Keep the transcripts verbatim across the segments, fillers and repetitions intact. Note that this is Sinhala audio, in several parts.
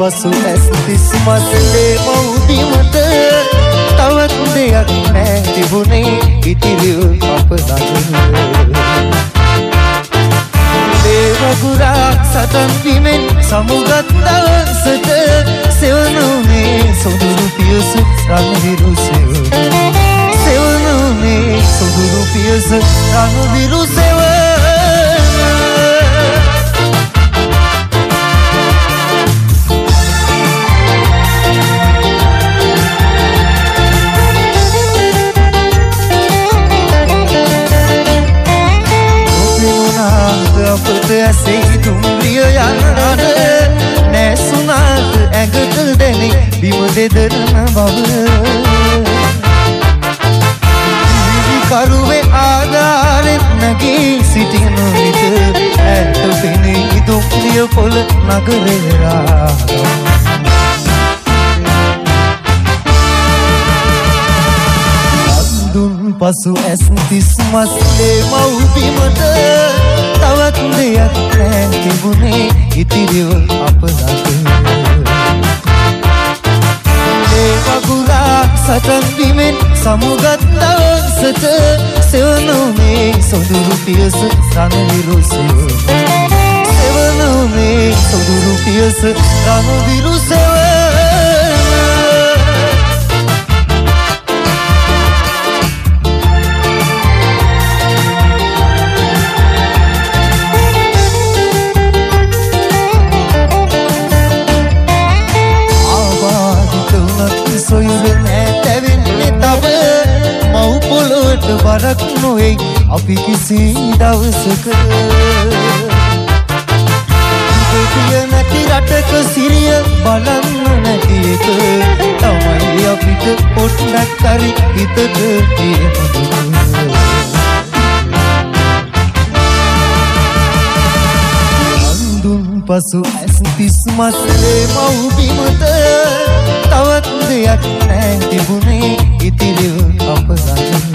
පසු ඇස් තිස් මස්ලේ මව්බිමට තවත් දෙයක් නෑ තිබුණේ ඉතිරි අප ළඟ දේවගුරාක් සටන් විමෙන් සමුගත් දවසට සෙවනුනේ සොඳුරු පියස රණවිරු සෙවන සෙවනුනේ සොඳුරු පියස රණවිරු සෙවන අපට ඇසේ දුම්රිය යන්නට නැසුනාට ඇඟට දැනෙ බිම දෙදරන බව කරුවේ ආධාරෙත් නැගී සිටින විට ඇට පෙනෙයි දුම්රිය පොළ නගරේ රාගම් අඳුන් පසු ඇස් තිස් මස්ලේ මව්බිමට තවත් දෙයක් නෑ තිබුණේ ඉතිරිව අප ළඟ දේවගුරාක් සටන් විමෙන් සමුගත් දවසට සෙවනුනේ සොඳුරු පියස රණවිරු සෙවන සෙවනුනේ සොඳුරු පියස රණවිරු සෙවන බරක් නොවෙයි අපි කිසි දවසක ඉතිරිය නැති රටක සිරිය බලන්න නැති එක තමයි අපිට පොඩ්ඩක් හරි හිතට තියෙන අඳුන් පසු ඇස් තිස් මස්ලේ මව්බිමට තවත් දෙයක් නෑ තිබුණේ ඉතිරිව අප ළඟ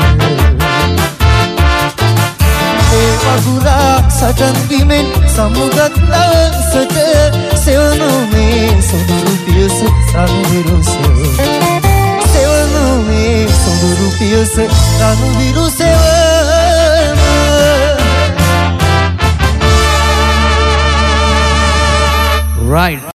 දේවගුරාක් සටන් විමෙන් සමුගත් දවසට සෙවනුනේ සොඳුරු පියස රණවිරු සෙවන සෙවනුනේ සොඳුරු පියස රණවිරු සෙවන Right.